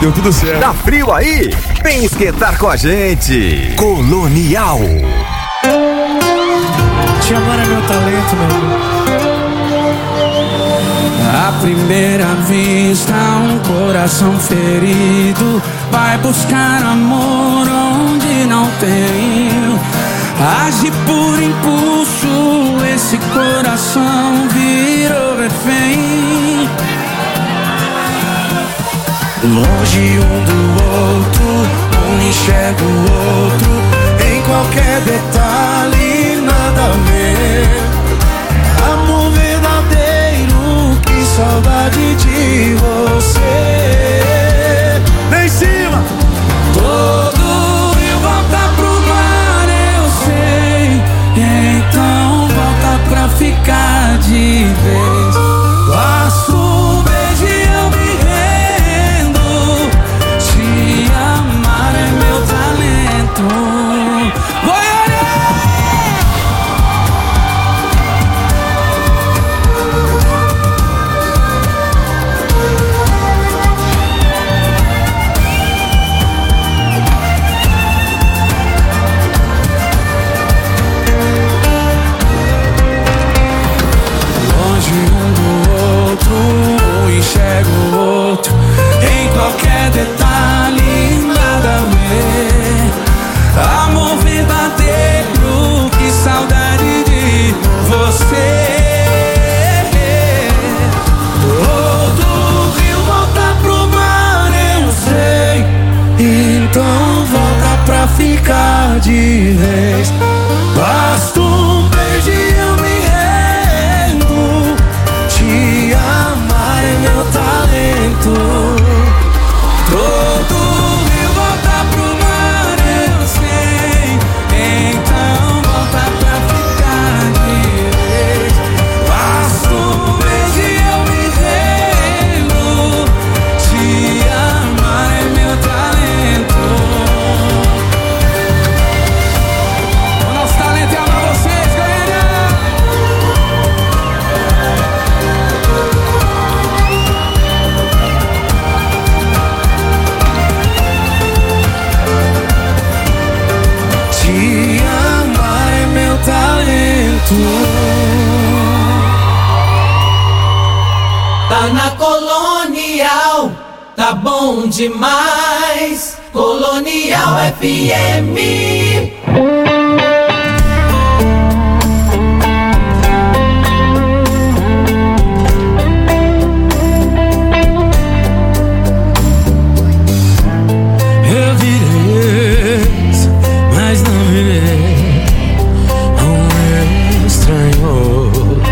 deu tudo certo. Tá frio aí? Vem esquentar com a gente. Colonial. Te amar é meu talento, meu amor. À primeira vista, um coração ferido vai buscar amor onde não tem. Age por impulso, esse coração virou refém. Longe um do outro, um enxerga o outro, em qualquer detalhe nada a ver. Amor verdadeiro, que saudade de você. Vem em cima! Todo rio volta pro mar, eu sei. Então volta pra ficar de vez. Basta um beijo e eu me rendo. Te amar é meu talento. Enxergo o outro, em qualquer detalhe nada a ver. Amor verdadeiro, que saudade de você. Todo rio volta pro mar, eu sei. Então volta pra ficar de vez. Basta um beijo e eu me rendo. Te amar é meu talento. Todo rio volta pro mar, eu sei. Então volta pra ficar de vez. Basta um beijo e eu me rendo. Te amar é meu talento. O nosso talento é amar vocês, galera. Te amar é meu talento. Tá na Colonial, tá bom demais. Colonial FM. Eu virei ex, mas não virei um estranho.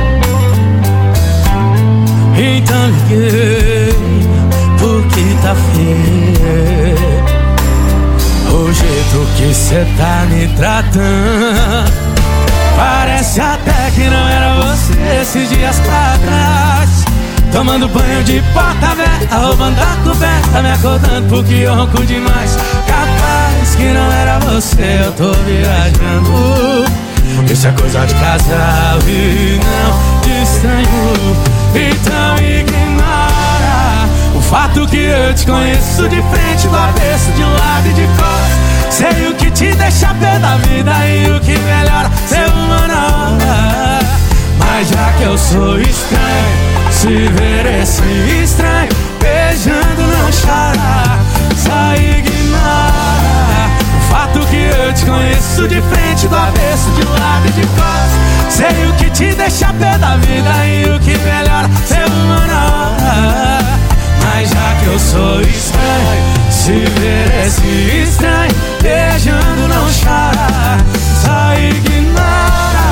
Então liguei porque tá feio o jeito que cê tá me tratando. Parece até que não era você esses dias pra trás. Tomando banho de porta aberta, roubando a coberta, me acordando porque eu ronco demais. Capaz que não era você, eu tô viajando. Isso é coisa de casal e não de estranho. Então ignora o fato que eu te conheço de frente, do avesso, de um lado e de costas. Sei o que te deixa pé da vida e o que melhora ser uma nova. Mas já que eu sou estranho, se ver esse estranho beijando não chora. Só ignora o fato que eu te conheço de frente, do avesso, de um lado e de costas. Sei o que te deixa pé da vida e o que melhora ser uma nova. Mas já que eu sou estranho, se ver esse estranho beijando não chora. Só ignora.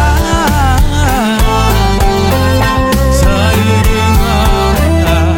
Só ignora.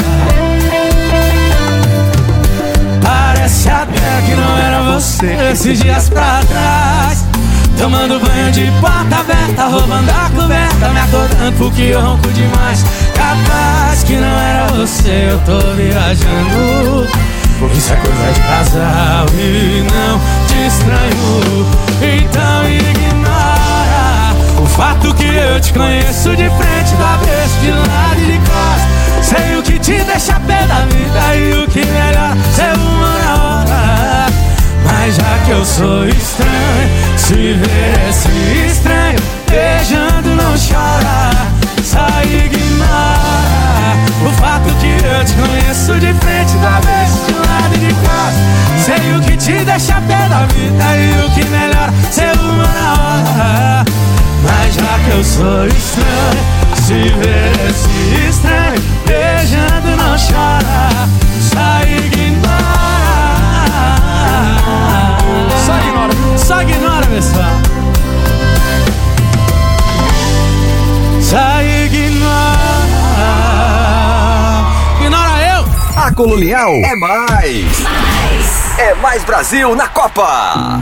Parece até que não era você esses dias pra trás. Tomando banho de porta aberta, roubando a coberta, me acordando porque eu ronco demais. Capaz que não era você, eu tô viajando. Isso é coisa de casal e não de estranho. Então ignora o fato que eu te conheço de frente, do avesso, de lado e de costas. Sei o que te deixa pé da vida e o que melhor ser uma Colonial é mais. É mais Brasil na Copa.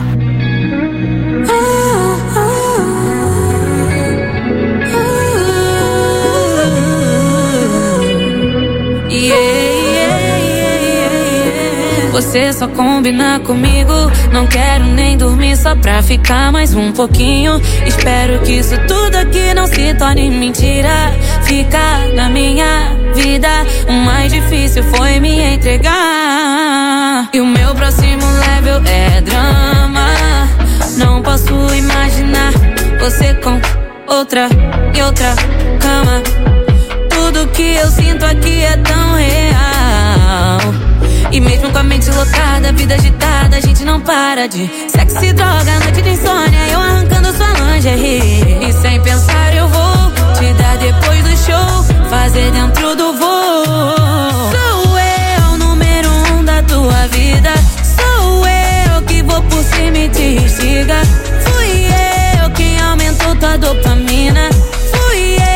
Você só combina comigo, não quero nem dormir só pra ficar mais um pouquinho. Espero que isso tudo aqui não se torne mentira. Ficar na minha vida, o mais difícil foi me entregar. E o meu próximo level é drama. Não posso imaginar você com outra e outra cama. Tudo que eu sinto aqui é tão real. E mesmo com a mente lotada, vida agitada, a gente não para de sexo e droga, noite de insônia, eu arrancando sua lingerie. E sem pensar eu vou te dar depois do show, fazer dentro do voo. Sou eu, número 1 da tua vida. Sou eu que vou por cima e te instiga. Fui eu quem aumentou tua dopamina. Fui eu.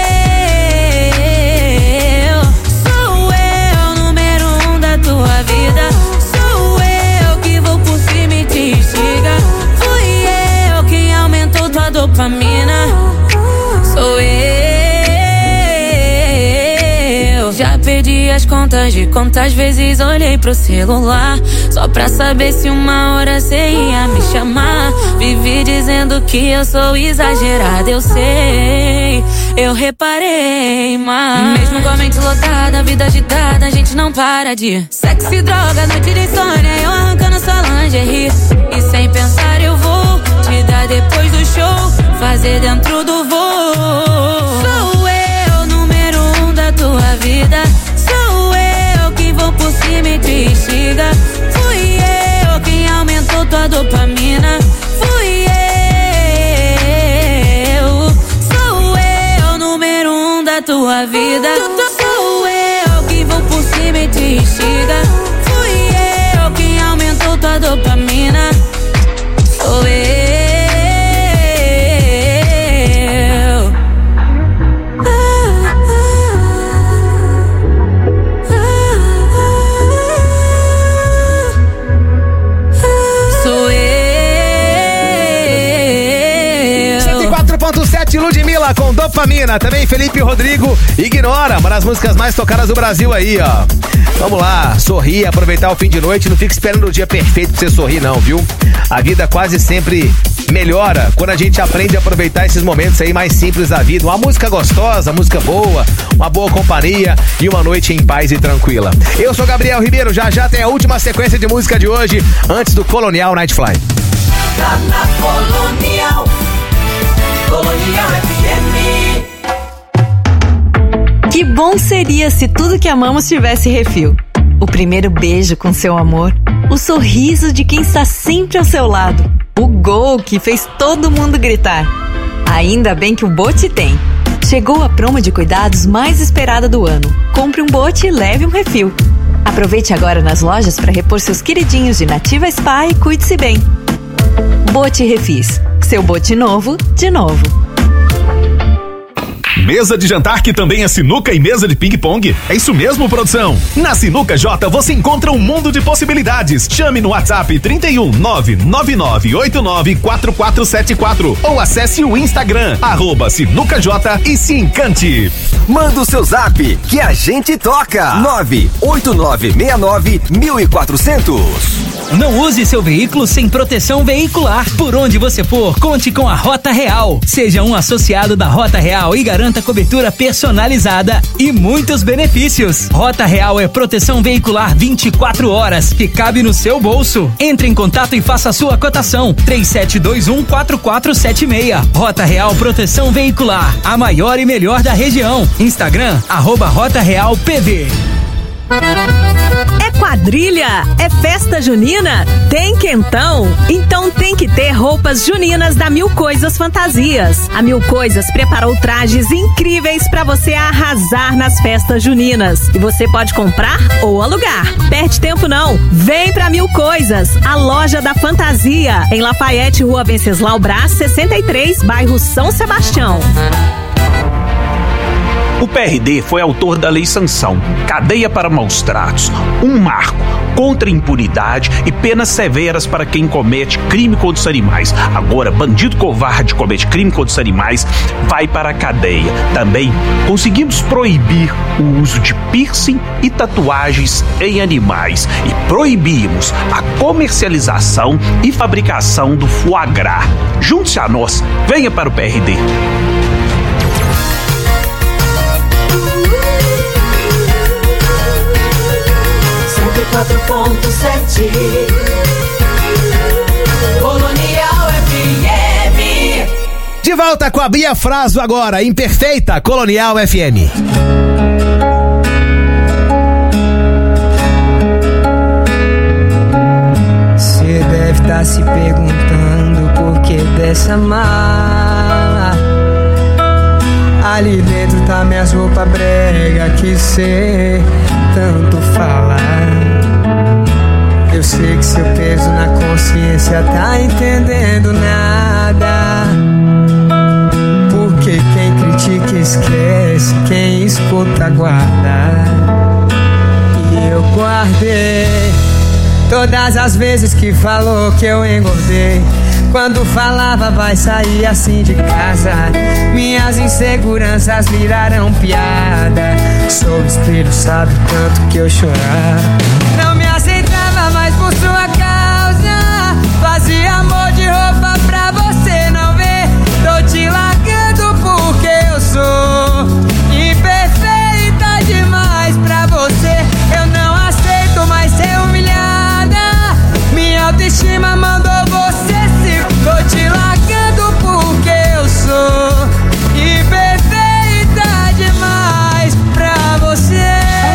Sou eu, número 1 da tua vida. Sou eu que vou por cima e te instiga. Fui eu quem aumentou tua dopamina. Sou eu. Já perdi as contas de quantas vezes olhei pro celular só pra saber se uma hora cê ia me chamar. Vivi dizendo que eu sou exagerada, eu sei, eu reparei, mas mesmo com a mente lotada, vida agitada, a gente não para de sexo e droga, noite de insônia, eu arrancando sua lingerie. E sem pensar eu vou te dar depois do show, fazer dentro do voo. Sou eu, número 1 da tua vida. Sou eu quem vou por cima e te instiga. Fui eu quem aumentou tua dopamina. Fui eu. Sou eu, número 1 da tua vida. Sou eu quem vou por cima e te instiga. Fui eu quem aumentou tua dopamina. Sou eu. Ludmilla com Dopamina, também Felipe Rodrigo, Ignora, uma das músicas mais tocadas do Brasil aí, ó. Vamos lá, sorrir, aproveitar o fim de noite, não fica esperando o dia perfeito pra você sorrir não, viu? A vida quase sempre melhora quando a gente aprende a aproveitar esses momentos aí mais simples da vida. Uma música gostosa, música boa, uma boa companhia e uma noite em paz e tranquila. Eu sou Gabriel Ribeiro, já tem a última sequência de música de hoje, antes do Colonial Nightfly. Tá na Colonial. Colonial FM. Que bom seria se tudo que amamos tivesse refil. O primeiro beijo com seu amor, o sorriso de quem está sempre ao seu lado, o gol que fez todo mundo gritar. Ainda bem que o Bote tem. Chegou a promo de cuidados mais esperada do ano. Compre um Bote e leve um refil. Aproveite agora nas lojas para repor seus queridinhos de Nativa Spa e cuide-se bem. Bote Refis. Seu bote novo, de novo. Mesa de jantar que também é sinuca e mesa de ping-pong? É isso mesmo, produção? Na Sinuca J você encontra um mundo de possibilidades. Chame no WhatsApp 31 999894474 ou acesse o Instagram @SinucaJ e se encante. Manda o seu zap que a gente toca. 98969-1400. Não use seu veículo sem proteção veicular. Por onde você for, conte com a Rota Real. Seja um associado da Rota Real e garanta cobertura personalizada e muitos benefícios. Rota Real é proteção veicular 24 horas que cabe no seu bolso. Entre em contato e faça a sua cotação. 3721-4476. Rota Real Proteção Veicular, a maior e melhor da região. Instagram, @Rota Real PV. É quadrilha? É festa junina? Tem quentão? Então tem que ter roupas juninas da Mil Coisas Fantasias. A Mil Coisas preparou trajes incríveis para você arrasar nas festas juninas. E você pode comprar ou alugar. Perde tempo não. Vem pra Mil Coisas, a loja da fantasia, em Lafayette, Rua Venceslau Brás, 63, bairro São Sebastião. O PRD foi autor da Lei Sanção, cadeia para maus tratos, um marco contra a impunidade e penas severas para quem comete crime contra os animais. Agora, bandido covarde comete crime contra os animais vai para a cadeia. Também conseguimos proibir o uso de piercing e tatuagens em animais e proibimos a comercialização e fabricação do foie gras. Junte-se a nós, venha para o PRD. Colonial FM. De volta com a Bia Fraso agora, Imperfeita, Colonial FM. Você deve estar se perguntando por que dessa mala. Ali dentro tá minhas roupas brega que cê tanto fala. Eu sei que seu peso na consciência tá entendendo nada. Porque quem critica esquece, quem escuta guarda. E eu guardei todas as vezes que falou que eu engordei. Quando falava vai sair assim de casa, minhas inseguranças viraram piada. Sob o espelho sabe o tanto que eu chorava. Não me aceitava mais por sua causa. Fazia amor de roupa pra você não ver. Tô te largando porque eu sou imperfeita demais pra você. Eu não aceito mais ser humilhada. Minha autoestima mandou você se... Tô te largando porque eu sou imperfeita demais pra você.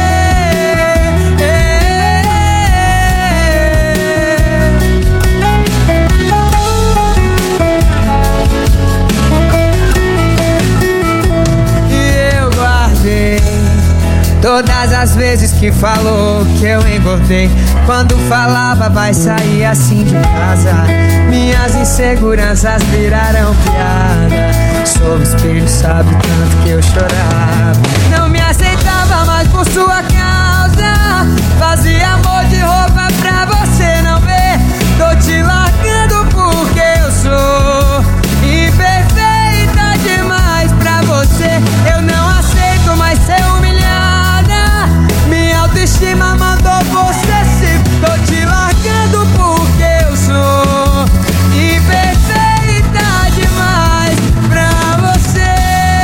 E eu guardei todas as vezes que falou que eu engordei. Quando falava vai sair assim de casa, minhas inseguranças viraram piada. Sob o espelho sabe o tanto que eu chorava. Não me aceitava mais por sua causa. Fazia amor de roupa pra você não ver. Tô te largando porque eu sou imperfeita demais pra você. Eu não aceito mais ser humilhada. Minha autoestima mandou você se... Tô te largando porque eu sou imperfeita demais pra você.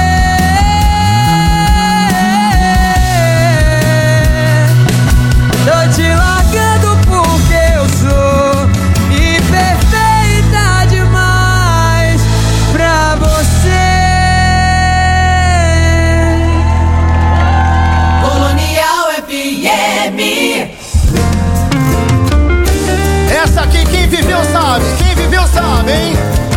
Tô te largando porque eu sou imperfeita demais pra você. Colonial FM. Essa aqui quem viveu sabe, hein?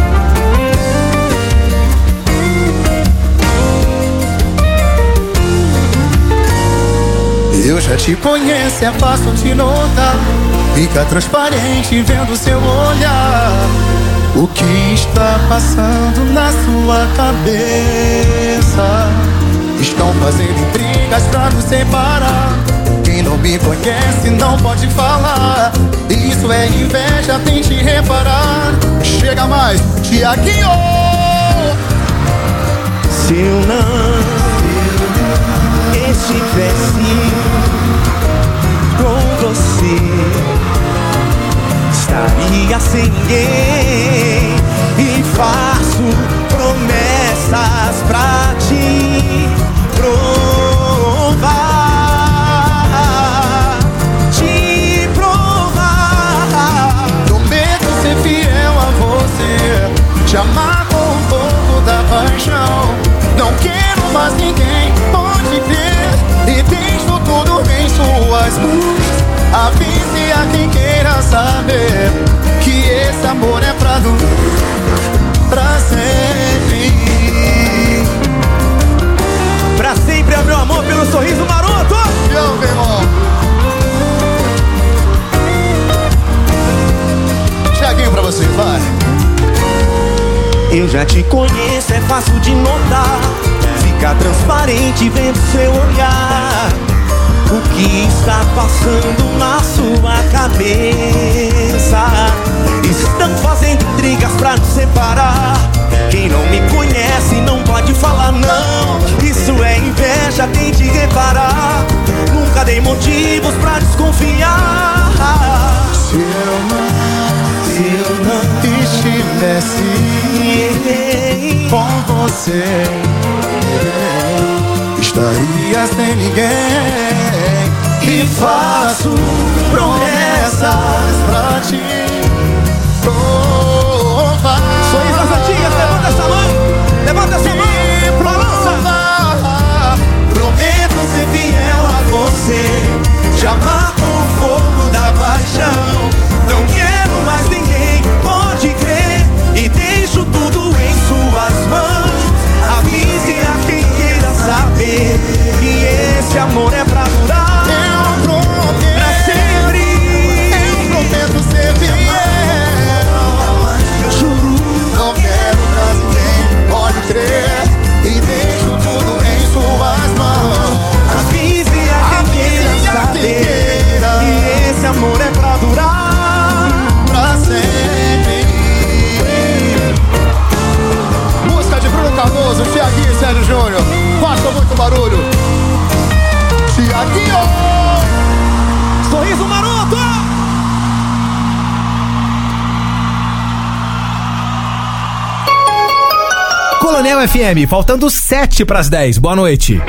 Eu já te conheço, é fácil de notar. Fica transparente vendo seu olhar. O que está passando na sua cabeça? Estão fazendo intrigas pra nos separar. Quem não me conhece não pode falar. Isso é inveja, tente reparar. Chega mais, Tiaguinho. Se eu não estivesse com você, estaria sem ninguém. E faço promessas pra te provar. Te amar com um pouco da paixão. Não quero mais ninguém, pode ver. E deixo tudo em suas mãos. Avise a quem queira saber que esse amor é pra sempre. Pra sempre é meu amor pelo sorriso maroto. Eu, meu irmão. Tiaguinho pra você, vai. Eu já te conheço, é fácil de notar. fica transparente vendo seu olhar. O que está passando na sua cabeça? Estão fazendo intrigas pra nos separar. Quem não me conhece não pode falar não. Isso é inveja, tente reparar. Nunca dei motivos pra desconfiar. Se eu não estivesse com você, estaria sem ninguém. E faço promessas pra te provar. Sorriso das antigas, levanta essa mão. Levanta essa mão, balança. Prometo ser fiel a você, te amar com o fogo da paixão. Não quero mais ninguém, pode crer. E deixo tudo em suas mãos. Avise a quem queira saber que esse amor é pra durar. Eu prometo, pra sempre. Eu prometo ser fiel. Juro, não quero mais ninguém, pode crer. E deixo tudo em suas mãos. avise a quem queira saber que esse amor é pra durar. Pra sempre. Música de Bruno Cardoso, Thiaguinho e Sérgio Júnior. Faça muito barulho. Thiaguinho! Sorriso maroto! Coronel FM, faltando 7 pras 10. Boa noite.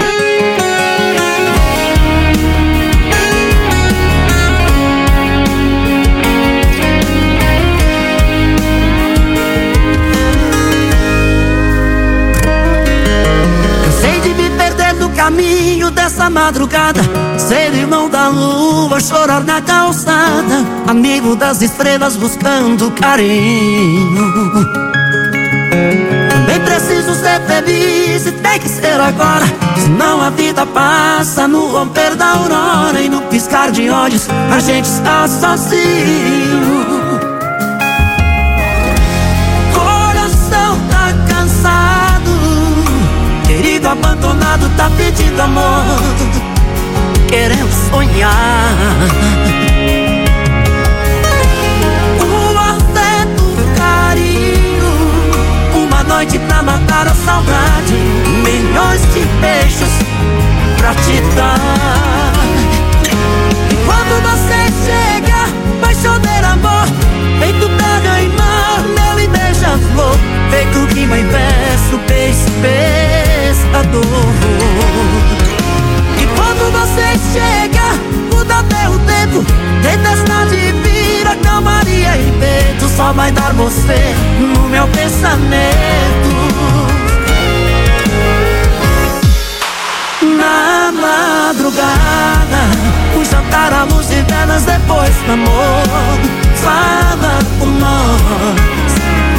Cansei de me perder no caminho dessa madrugada, ser irmão da lua, chorar na calçada, amigo das estrelas buscando carinho. Também preciso ser feliz e tem que ser agora, senão a vida passa no romper da aurora. E no piscar de olhos a gente está sozinho. Coração tá cansado, querido abandonado tá pedindo amor, querendo sonhar. Noite pra matar a saudade, milhões de beijos pra te dar. E quando você chega, vai chover amor, feito terra e mar, mel e beija-flor, feito rima em verso, pescador. E quando você chega, muda até o tempo, tempestade vira calmaria e vento, só vai dar você no meu pensamento. Na madrugada, o jantar, a luz de velas, depois do amor, fala por nós.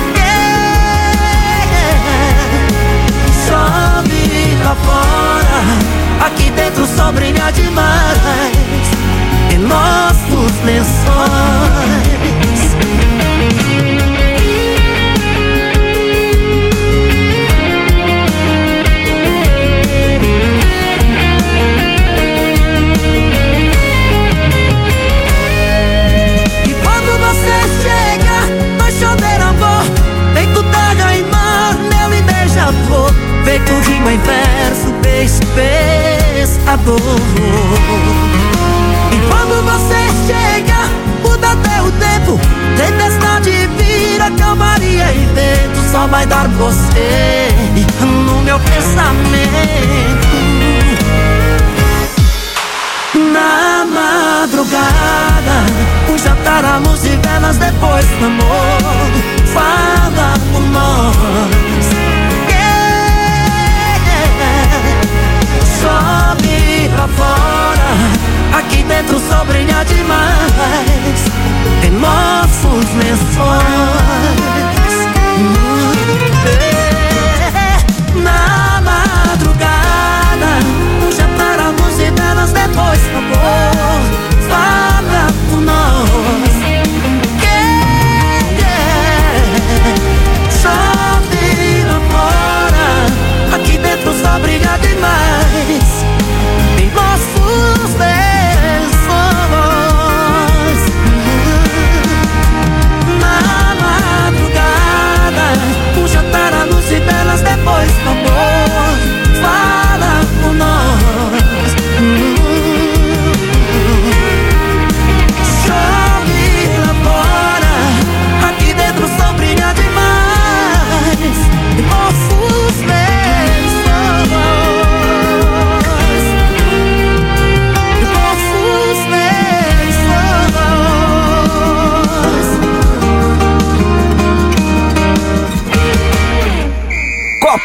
Chove lá fora, aqui dentro só brilha demais em nossos lençóis. E quando você chega, vai chover amor, feito terra e mar, mel e beija-flor, feito rima em verso, pescador. E quando você chega, muda até o tempo, tempestade vira calmaria e vento, só vai dar você no meu pensamento. Na madrugada, o jantar, a luz de velas, depois do amor, fala por nós. Sobe pra fora, aqui dentro só brilha demais em nossos lençóis. Na madrugada, o jantar, a luz de velas, depois do amor, fala por nós. Chove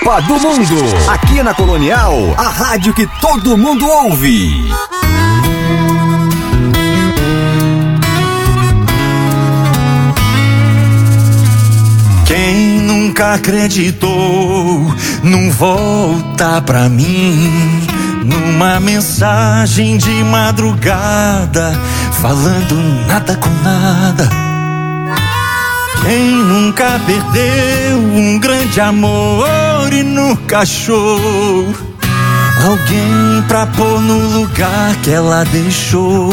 Copa do Mundo. Aqui na Colonial, a rádio que todo mundo ouve. Quem nunca acreditou num volta pra mim, numa mensagem de madrugada, falando nada com nada. Quem nunca perdeu um grande amor e nunca achou alguém pra pôr no lugar que ela deixou,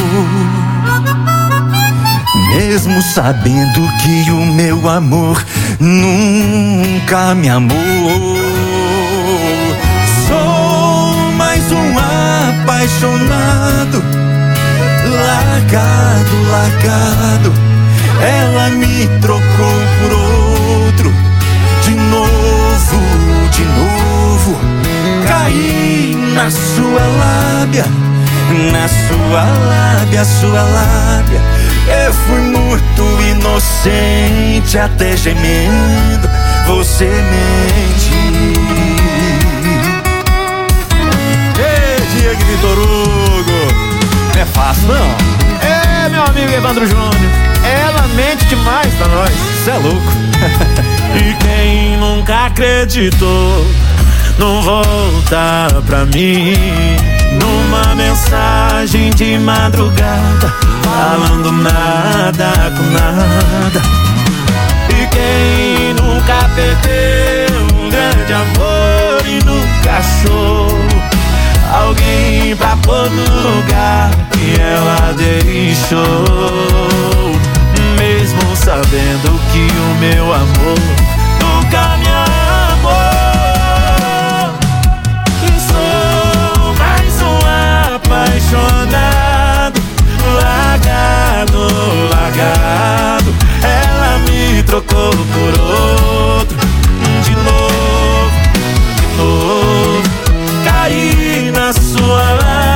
mesmo sabendo que o meu amor nunca me amou. Sou mais um apaixonado, largado. Ela me trocou por outro, de novo. Caí na sua lábia, sua lábia. Eu fui muito inocente, até gemendo você mente. Ei, Diego Vitor Hugo, não é fácil não. É, meu amigo Evandro Júnior, ela mente demais pra nós, cê é louco. E quem nunca acreditou não volta pra mim, numa mensagem de madrugada, falando nada com nada. E quem nunca perdeu um grande amor e nunca achou alguém pra pôr no lugar que ela deixou, mesmo sabendo que o meu amor nunca me amou. E sou mais um apaixonado, largado. Ela me trocou por outro, de novo. Caí na sua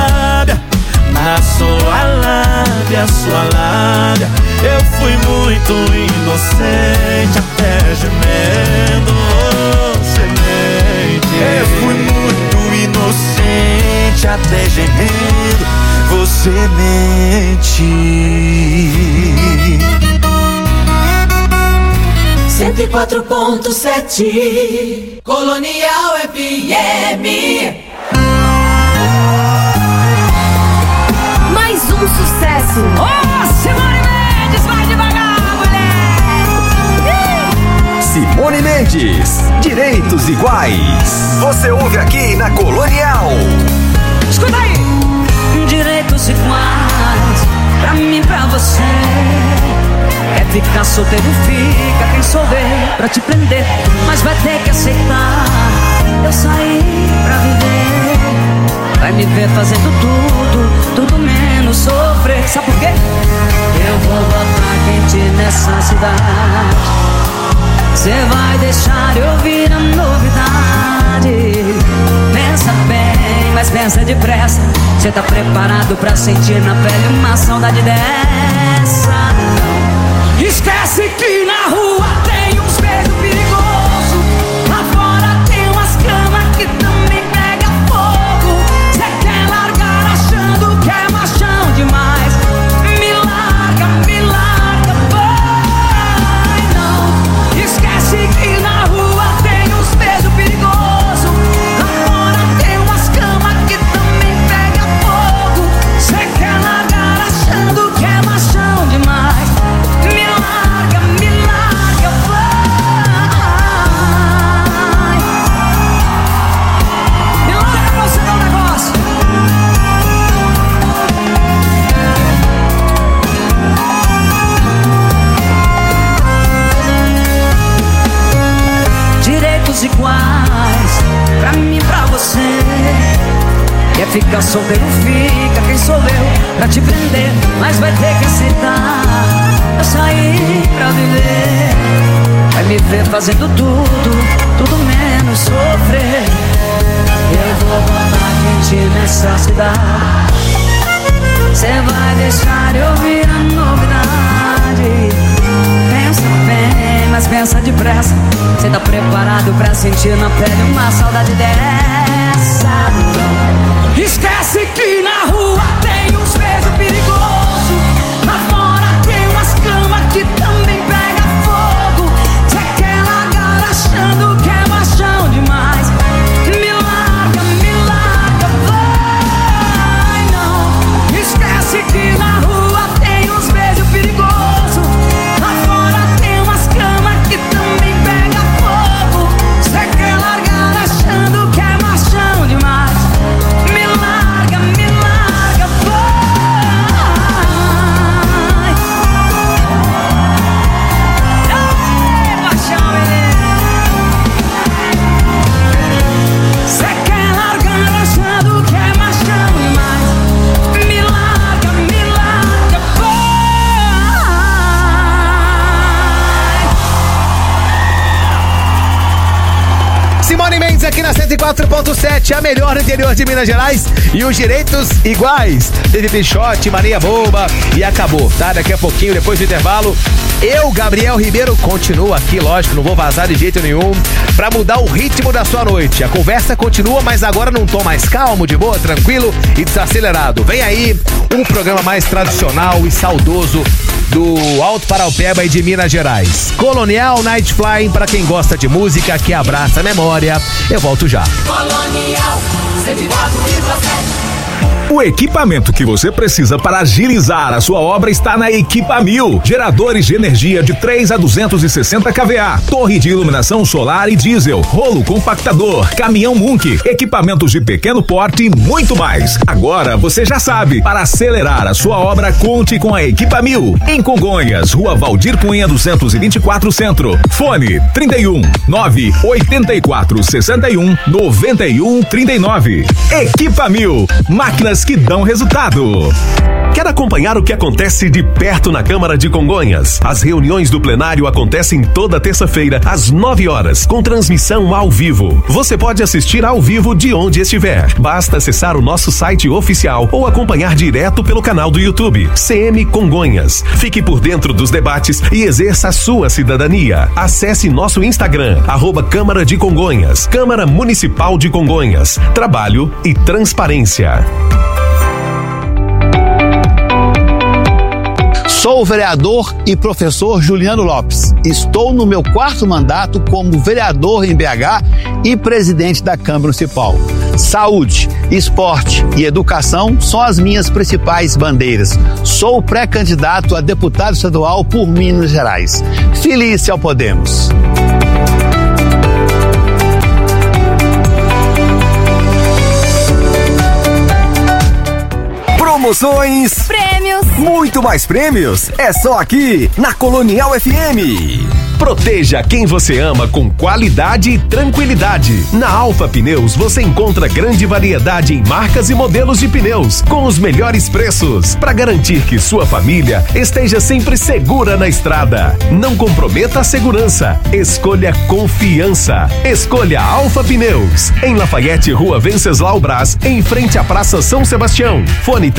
lábia. Eu fui muito inocente, até gemendo você mente. Eu fui muito inocente, até gemendo você mente. 104.7 Colonial FM. Mais um sucesso. Simone Mendes, vai devagar, mulher. Simone Mendes, Direitos Iguais. Você ouve aqui na Colonial. Escuta aí. Direitos iguais, pra mim, pra você. Quer ficar solteiro, fica. Quem souber pra te prender, mas vai ter que aceitar. Eu saí pra viver. Vai me ver fazendo tudo menos sofrer. Sabe por quê? Eu vou botar quente nessa cidade. Cê vai deixar eu ouvir a novidade. Pensa bem, mas pensa depressa. Cê tá preparado pra sentir na pele uma saudade dessa? Não. Esquece que na rua tem uns beijos perigosos. Lá fora tem umas camas que também pega fogo. Cê quer largar achando que é machão demais. Me larga, vai não. Esquece que na rua tem uns beijos perigosos. Lá fora tem umas camas que também pega fogo. Cê quer largar achando que é machão demais. Me larga, vai. Me larga pra você dar um negócio. Direitos iguais, pra mim e pra você. Quer ficar solteiro, fica. Quem sou eu pra te prender, mas vai ter que aceitar. Eu saí pra viver. Vai me ver fazendo tudo menos sofrer. Eu vou botar quente nessa cidade. Cê vai deixar eu ouvir a novidade. Pensa bem, mas mas pensa depressa. Cê tá preparado pra sentir na pele uma saudade dessa? Não. Esquece que na rua tem uns beijos perigosos. Lá fora tem umas camas que também pega fogo. Cê quer largar achando que é machão demais. Me larga, vai não. Esquece que na rua tem uns beijos perigosos. Lá fora tem umas camas que também pega fogo. Cê quer largar achando que é machão demais. Me larga, vai. Ei, paixão, menino. Cê quer largar achando que é machão demais. Me larga, vai. Simone Mendes aqui na 104.7, a melhor do interior de Minas Gerais. E os direitos iguais. Teve Pichote, Maria Boba e acabou, tá? Daqui a pouquinho, depois do intervalo, eu, Gabriel Ribeiro, continuo aqui, lógico, não vou vazar de jeito nenhum, pra mudar o ritmo da sua noite. A conversa continua, mas agora num tom mais calmo, de boa, tranquilo e desacelerado. Vem aí um programa mais tradicional e saudoso do Alto Paraupeba e de Minas Gerais. Colonial Night Flying, pra quem gosta de música que abraça a memória. Eu volto já. Colonial 104,7. O equipamento que você precisa para agilizar a sua obra está na Equipamil. Geradores de energia de 3 a 260 kVA, torre de iluminação solar e diesel, rolo compactador, caminhão Munk, equipamentos de pequeno porte e muito mais. Agora você já sabe, para acelerar a sua obra, conte com a Equipamil. Em Congonhas, Rua Valdir Cunha 224 Centro. Fone 31 984 61 91 39. Equipamil, máquinas que dão resultado. Quer acompanhar o que acontece de perto na Câmara de Congonhas? As reuniões do plenário acontecem toda terça-feira, às 9 horas, com transmissão ao vivo. Você pode assistir ao vivo de onde estiver. Basta acessar o nosso site oficial ou acompanhar direto pelo canal do YouTube, CM Congonhas. Fique por dentro dos debates e exerça a sua cidadania. Acesse nosso Instagram, @Câmara de Congonhas, Câmara Municipal de Congonhas. Trabalho e transparência. Sou o vereador e professor Juliano Lopes. Estou no meu 4º mandato como vereador em BH e presidente da Câmara Municipal. Saúde, esporte e educação são as minhas principais bandeiras. Sou pré-candidato a deputado estadual por Minas Gerais. Feliz ao Podemos. Promoções, prêmios, muito mais prêmios, é só aqui na Colonial FM. Proteja quem você ama com qualidade e tranquilidade. Na Alfa Pneus você encontra grande variedade em marcas e modelos de pneus com os melhores preços para garantir que sua família esteja sempre segura na estrada. Não comprometa a segurança. Escolha confiança. Escolha Alfa Pneus. Em Lafayette, Rua Venceslau Braz, em frente à Praça São Sebastião. Fone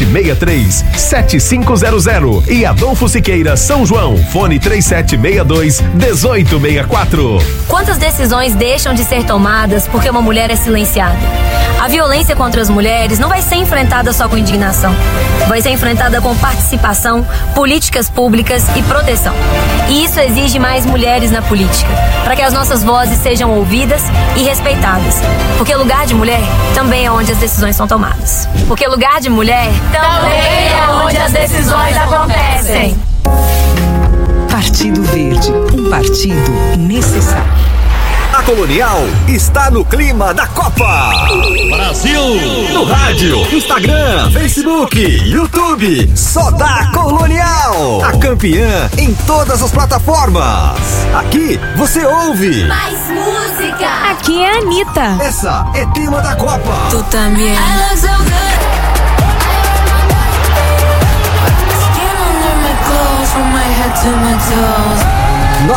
3763-7500 e Adolfo Siqueira, São João. Fone 3762-1864. Quantas decisões deixam de ser tomadas porque uma mulher é silenciada? A violência contra as mulheres não vai ser enfrentada só com indignação. Vai ser enfrentada com participação, políticas públicas e proteção. E isso exige mais mulheres na política, para que as nossas vozes sejam ouvidas e respeitadas. Porque lugar de mulher também é onde as decisões são tomadas. Porque lugar de mulher também é onde as decisões acontecem. Partido Verde, um partido necessário. A Colonial está no clima da Copa. Brasil! No rádio, Instagram, Facebook, YouTube. Só dá Colonial. A campeã em todas as plataformas. Aqui você ouve mais música. Aqui é a Anitta. Essa é tema da Copa. Tu também.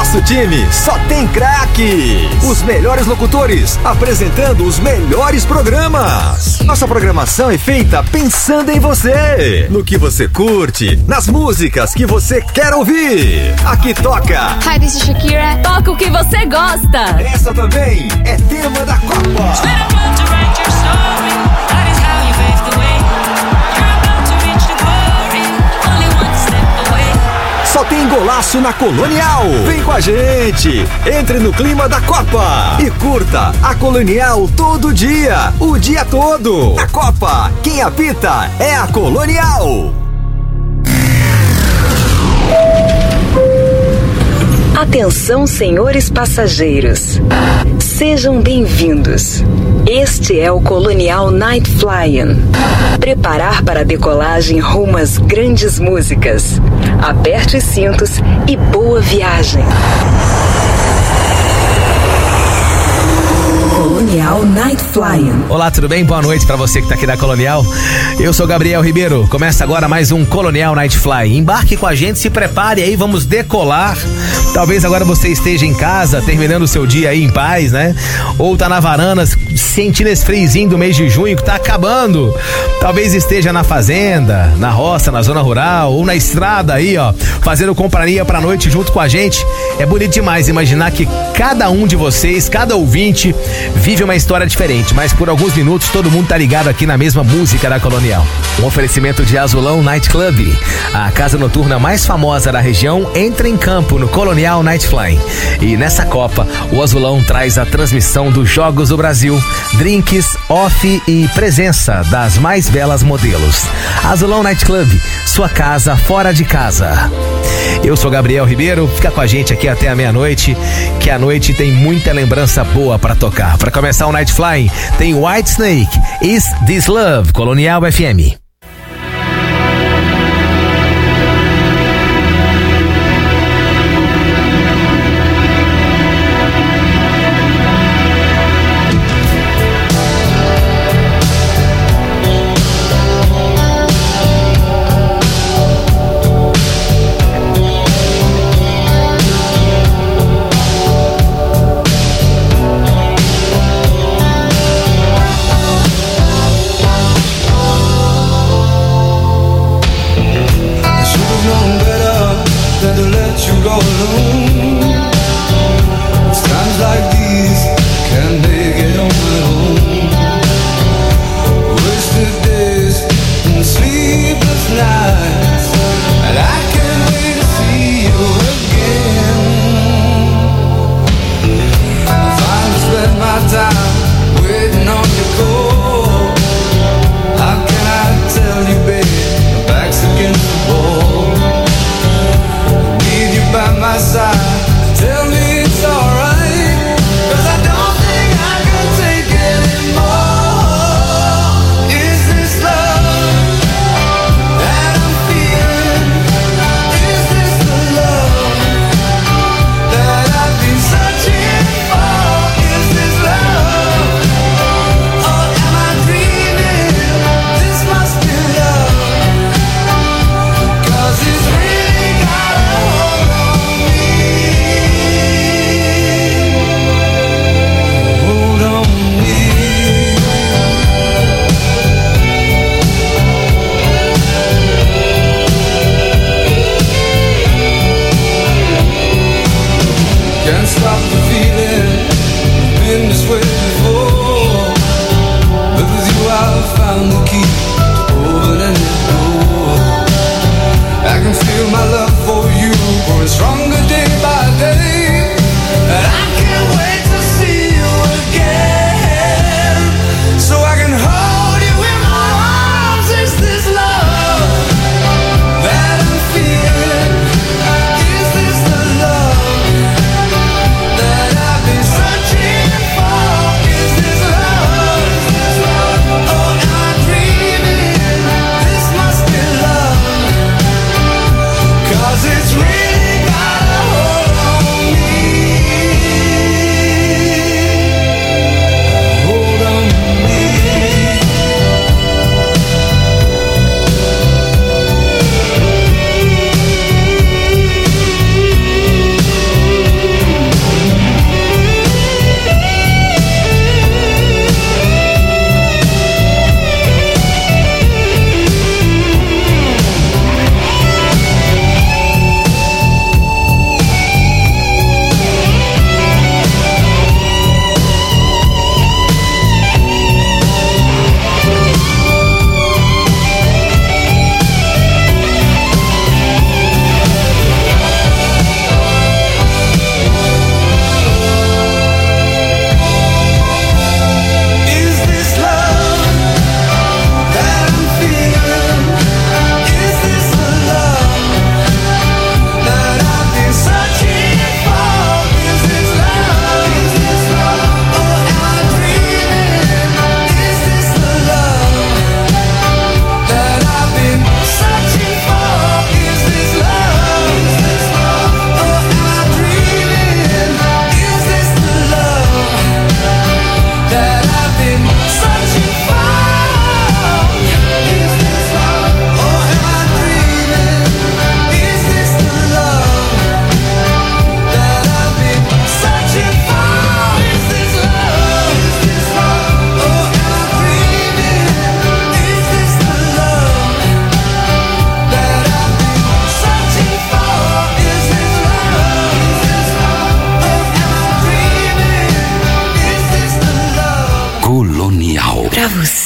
nosso time só tem craques. Os melhores locutores apresentando os melhores programas. Nossa programação é feita pensando em você, no que você curte, nas músicas que você quer ouvir. Aqui toca Hi, this is Shakira. Toca o que você gosta. Essa também é tema da Copa. Só tem golaço na Colonial. Vem com a gente. Entre no clima da Copa e curta a Colonial todo dia, o dia todo. Na Copa, quem apita é a Colonial. Atenção, senhores passageiros. Sejam bem-vindos. Este é o Colonial Night Flying. Preparar para a decolagem rumo às grandes músicas. Aperte os cintos e boa viagem. Colonial Night Flying. Olá, tudo bem? Boa noite pra você que tá aqui da Colonial. Eu sou Gabriel Ribeiro. Começa agora mais um Colonial Night Flying. Embarque com a gente, se prepare aí, vamos decolar. Talvez agora você esteja em casa, terminando o seu dia aí em paz, né? Ou tá na varanda, sentindo esse friozinho do mês de junho que tá acabando. Talvez esteja na fazenda, na roça, na zona rural, ou na estrada aí, ó, fazendo companhia pra noite junto com a gente. É bonito demais imaginar que cada um de vocês, cada ouvinte, vive uma história diferente, mas por alguns minutos todo mundo tá ligado aqui na mesma música da Colonial. Um oferecimento de Azulão Night Club, a casa noturna mais famosa da região, entra em campo no Colonial Night Flying. E nessa Copa, o Azulão traz a transmissão dos Jogos do Brasil, drinks, off e presença das mais belas modelos. Azulão Night Club, sua casa fora de casa. Eu sou Gabriel Ribeiro, fica com a gente aqui até a meia-noite, que a noite tem muita lembrança boa pra tocar. Pra começar o Night Flying, tem Whitesnake, Is This Love, Colonial FM.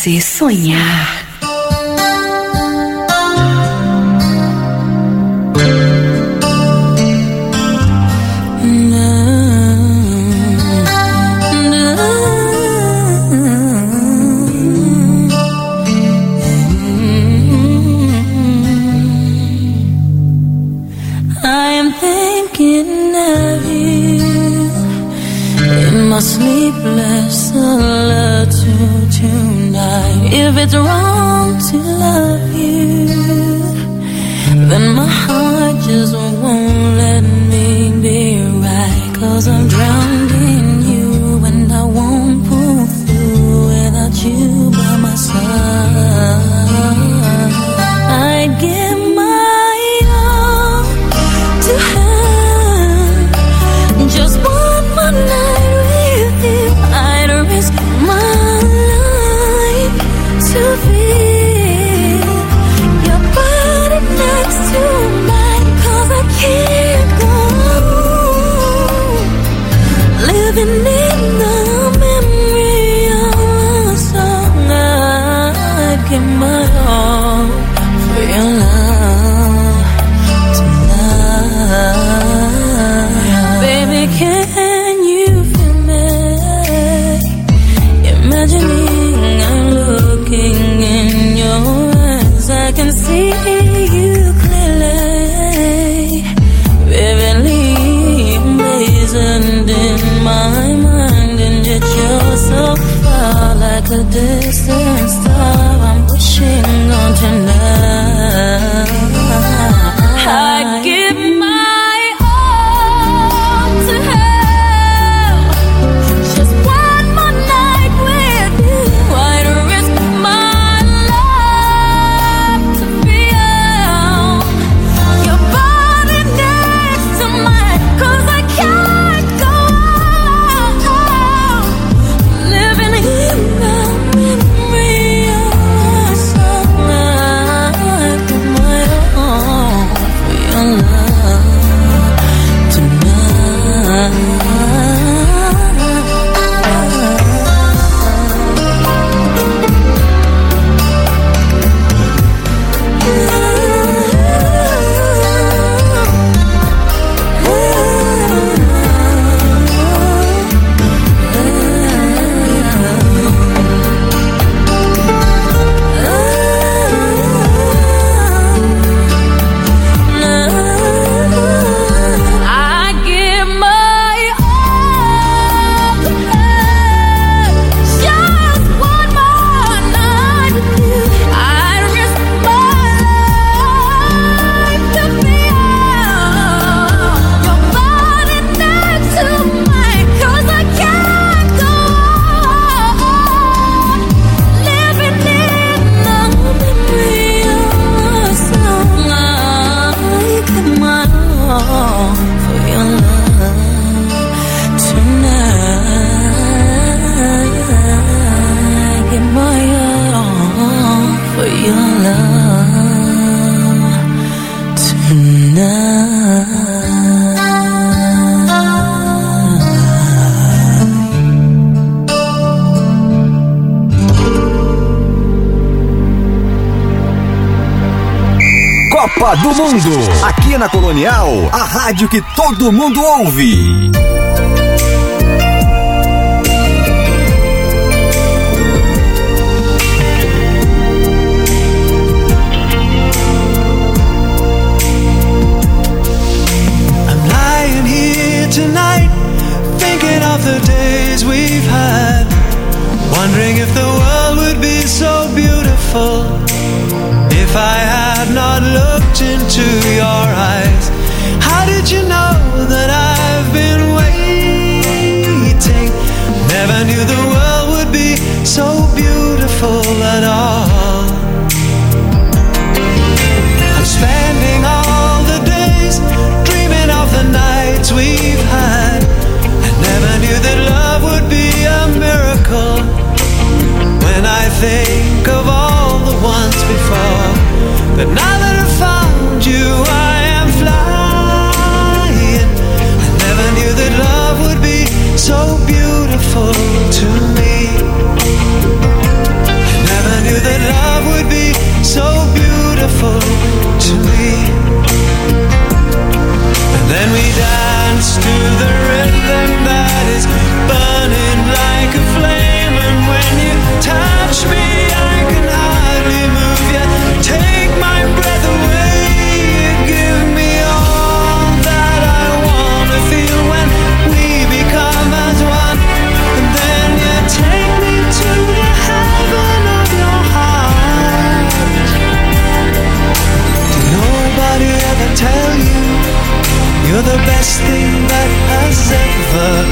você sonhar. My sleepless solitude tonight. If it's wrong to love you, then my heart just won't let me be right. 'Cause I'm drowned in you and I won't pull through without you by my side. I'd give my all to have just one more night. I'd risk my life to feel your body next to mine. 'Cause I can't go living in the memory of a song. I'd give my all for your love tonight. Baby, can you feel me? Imagining I'm looking in your eyes, I can see you clearly, vividly emblazoned in my mind. And yet you're so far, like a distant star I'm wishing on tonight. I give my all to have just one more night with you. I'd risk my life to feel your body next to mine. 'Cause I can't go on living in the memory of a song. I give my all for your love tonight. I give my all to have just one more night with you. I'd risk my life to feel your body next to mine. 'Cause I can't go on living in the memory of a song. I give my all for your love tonight. I give my all for your love tonight. Copa do Mundo, aqui na Colonial, a rádio que todo mundo ouve. I'm lying here tonight, thinking of the days we've had, wondering if the world would be so beautiful if I had not looked into your eyes. How did you know that I've been waiting? Never knew the world would be so beautiful at all. I'm spending all the days dreaming of the nights we've had. I never knew that love would be a miracle. When I think of all the ones before, but now that I've found you, I am flying. I never knew that love would be so beautiful to me. I never best thing that has ever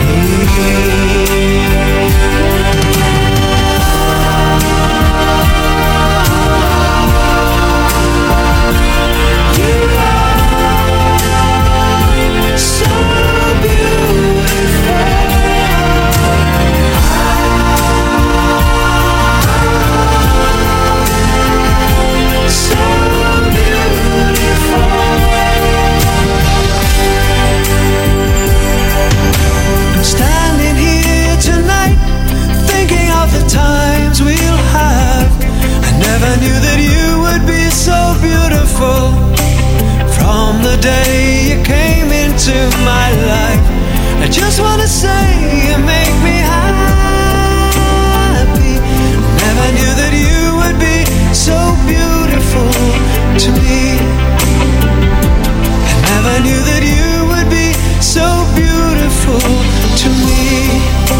times we'll have. I never knew that you would be so beautiful. From the day you came into my life, I just wanna say you make me happy. Never knew that you would be so beautiful to me. I never knew that you would be so beautiful to me.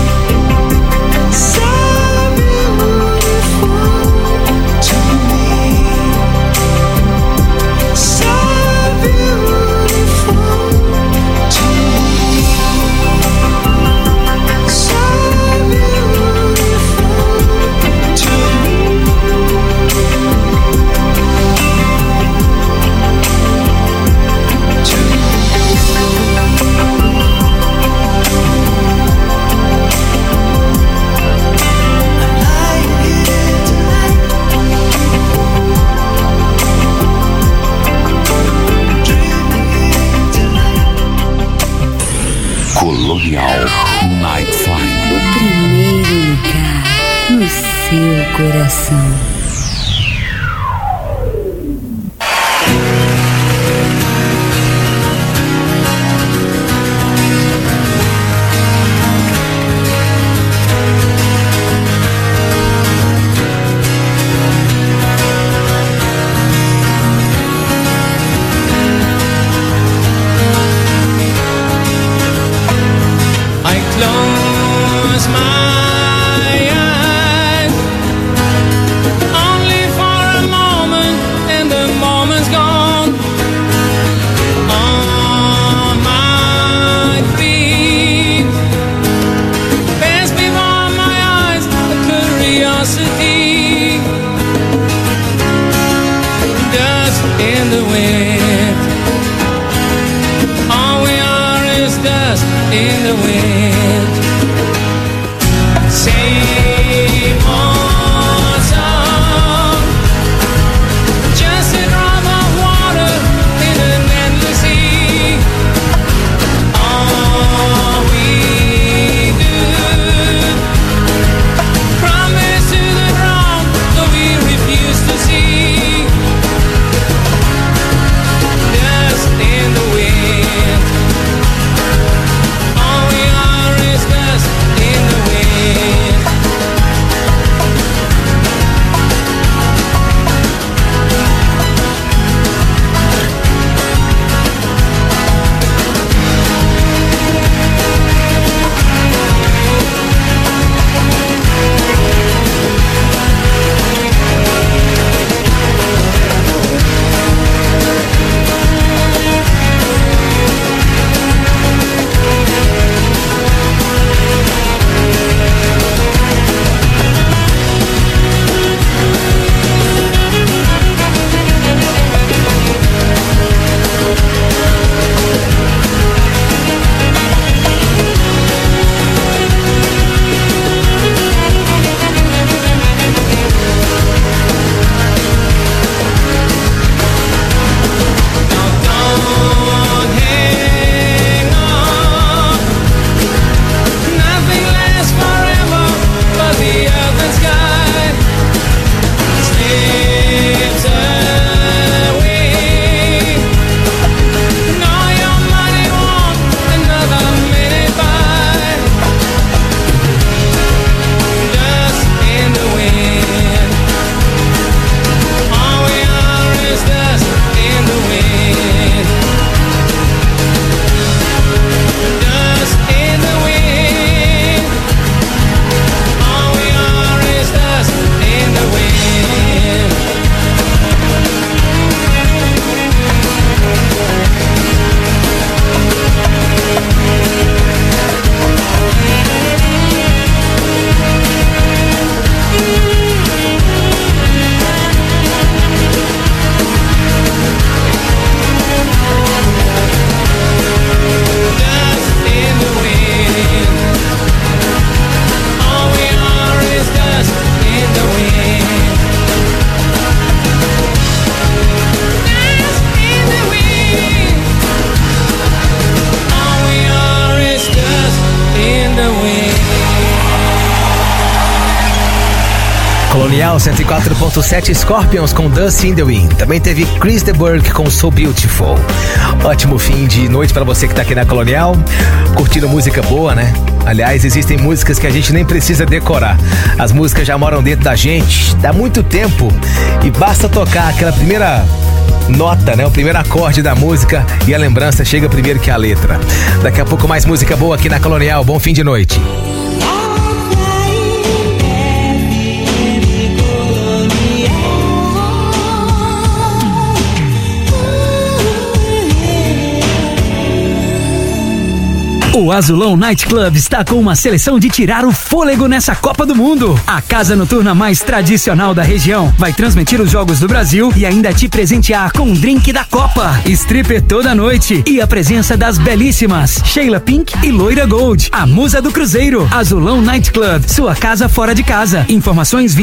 Colonial Night Flying. O primeiro lugar no seu coração. Close my eyes, only for a moment, and the moment's gone. On my feet, pass before my eyes, a curiosity. Dust in the wind, all we are is dust in the wind. Same old song, just a drop of water in an endless sea. All we do, promise to the wrong, though we refuse to see. Dust in the wind, all we are is Colonial 104.7, Scorpions com Dust in the Wind. Também teve Chris de Burgh com So Beautiful. Ótimo fim de noite pra você que tá aqui na Colonial, curtindo música boa, né? Aliás, existem músicas que a gente nem precisa decorar. As músicas já moram dentro da gente há muito tempo e basta tocar aquela primeira nota, né? O primeiro acorde da música e a lembrança chega primeiro que a letra. Daqui a pouco mais música boa aqui na Colonial. Bom fim de noite. O Azulão Night Club está com uma seleção de tirar o fôlego nessa Copa do Mundo. A casa noturna mais tradicional da região vai transmitir os Jogos do Brasil e ainda te presentear com um drink da Copa, stripper toda noite e a presença das belíssimas Sheila Pink e Loira Gold, a musa do Cruzeiro. Azulão Night Club, sua casa fora de casa. Informações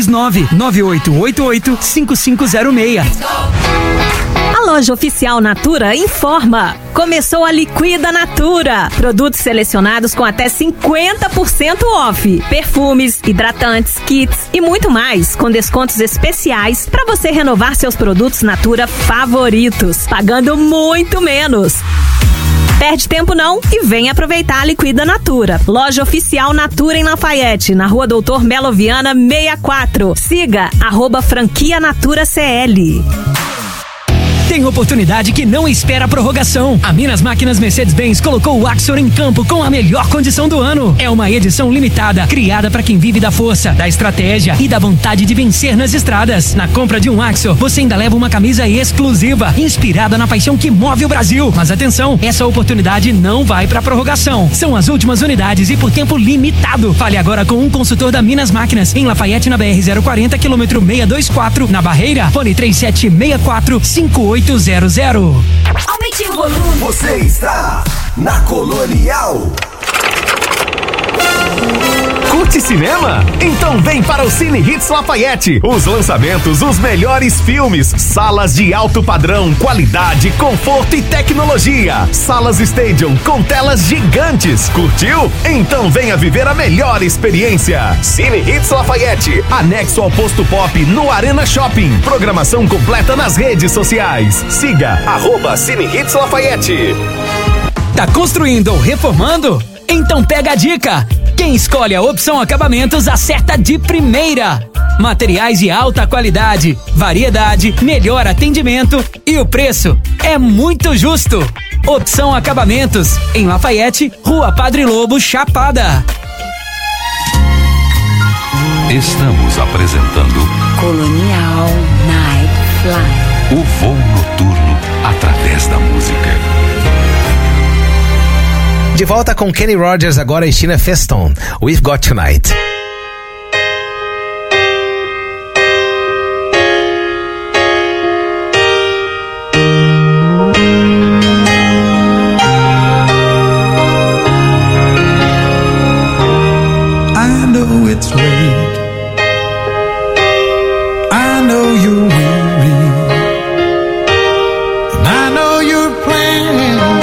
229-9888-5506. A loja oficial Natura informa. Começou a Liquida Natura. Produtos selecionados com até 50% off. Perfumes, hidratantes, kits e muito mais, com descontos especiais para você renovar seus produtos Natura favoritos, pagando muito menos. Perde tempo não e vem aproveitar a Liquida Natura. Loja oficial Natura em Lafayette, na Rua Doutor Melo Viana 64. Siga @franquia Natura CL. Tem oportunidade que não espera a prorrogação. A Minas Máquinas Mercedes-Benz colocou o Axor em campo com a melhor condição do ano. É uma edição limitada, criada para quem vive da força, da estratégia e da vontade de vencer nas estradas. Na compra de um Axor, você ainda leva uma camisa exclusiva, inspirada na paixão que move o Brasil. Mas atenção, essa oportunidade não vai para prorrogação. São as últimas unidades e por tempo limitado. Fale agora com um consultor da Minas Máquinas, em Lafayette, na BR-040, quilômetro 624, na Barreira. Fone 3764-5800. Aumente o volume. Você está na Colonial. Curte cinema? Então vem para o Cine Hits Lafayette. Os lançamentos, os melhores filmes, salas de alto padrão, qualidade, conforto e tecnologia. Salas Stadium com telas gigantes. Curtiu? Então venha viver a melhor experiência. Cine Hits Lafayette, anexo ao Posto Pop no Arena Shopping. Programação completa nas redes sociais. Siga @Cine Hits Lafayette. Tá construindo ou reformando? Então pega a dica! Quem escolhe a Opção Acabamentos acerta de primeira. Materiais de alta qualidade, variedade, melhor atendimento e o preço é muito justo. Opção Acabamentos, em Lafayette, Rua Padre Lobo, Chapada. Estamos apresentando Colonial Night Fly. O voo noturno através da música. De volta com Kenny Rogers agora e Tina Feston, We've Got Tonight. I know it's late. I know you're weary. And I know your plans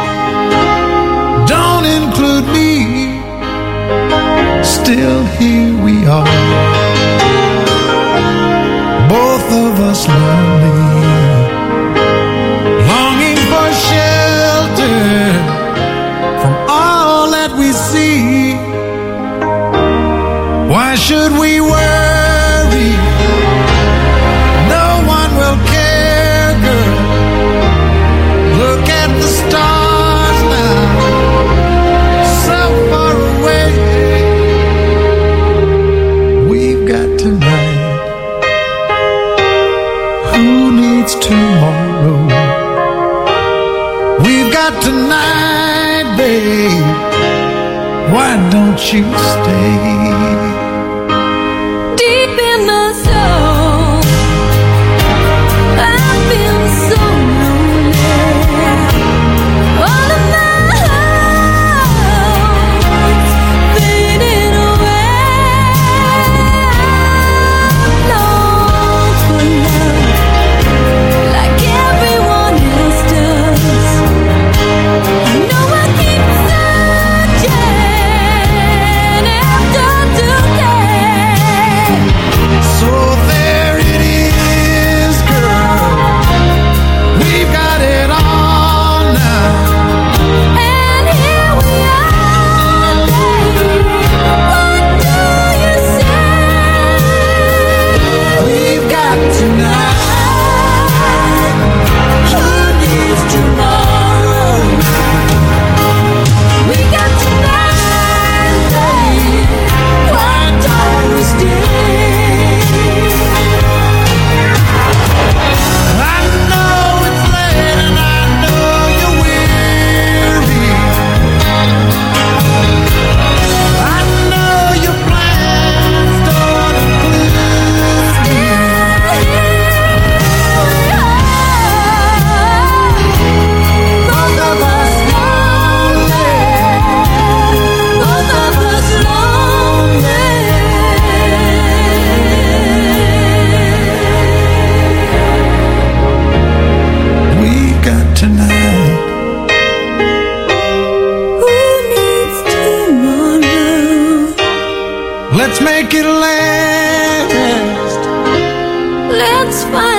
don't include me. Still here we are, both of us lonely, longing for shelter from all that we see. Why should we worry? No one will care, girl. Look at the stars now, so far away. We've got tonight. Who needs tomorrow? We've got tonight, babe. Why don't you stay? Deep in my soul, I've been so lonely. All of my hopes fading away. I long for love like everyone else does. I know I keep searching after think it'll last. Let's find